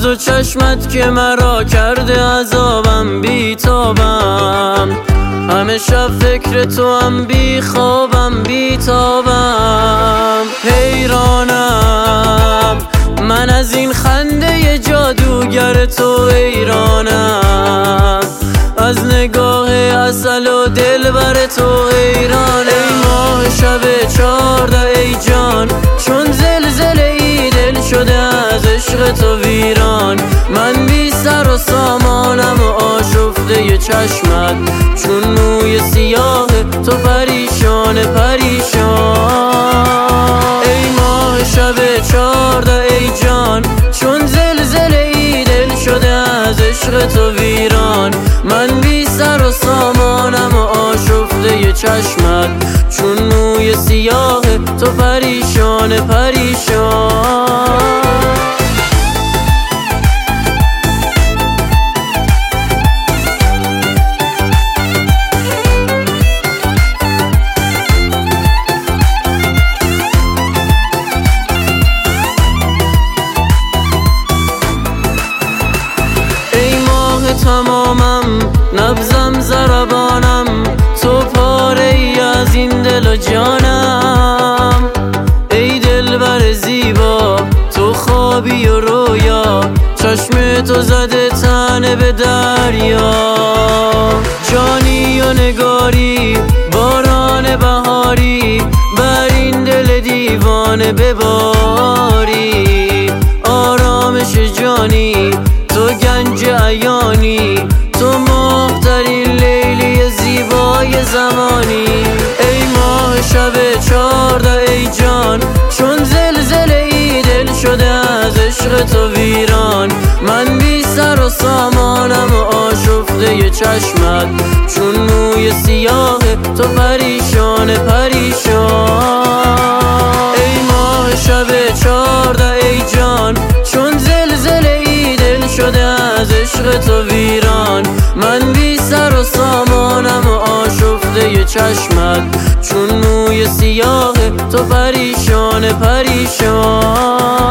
دو چشمت که مرا کرده عذابم بیتابم، همه شب فکر تو هم بیخوابم بیتابم. حیرانم من از این خنده جادوگر تو، حیرانم از نگاه عسل و دلبر تو، حیرانم. ای ماه شب 14 ای جان، چون زلزله ای دل شده از عشق تو ویران. من بی سر و سامانم و آشفته چشمت، چون موی سیاه تو پریشان پریشان. ای ماه شب 14 ای جان، چون زلزله ای دل شده از عشق تو ویران. من بی سر و سامانم و آشفته چشمت، چون موی سیاه تو پریشان پریشان. تمامم نبضم ضربانم، تو پاره ای از این دل و جانم. ای دلبر زیبا تو خوابی و رویا، چشم تو زده تنه به دریا. جانی و نگاری باران بهاری، بر این دل دیوانه بباری. آرامش جانی تو گنج عیانی، تو ماه‌ترین لیلی زیبای زمانی. ای ماه شب 14 ای جان، چون زلزله ای دل شده از عشق تو ویران. من بی سر و سامانم و آشفته چشمت، چون موی سیاه تو پریشان پریشان. ای ماه شب 14 ای جان، چون زلزله ای دل شده از عشق تو ویران. من بی سر و سامانم و آشفته چشمت، چون موی سیاه تو پریشان پریشان.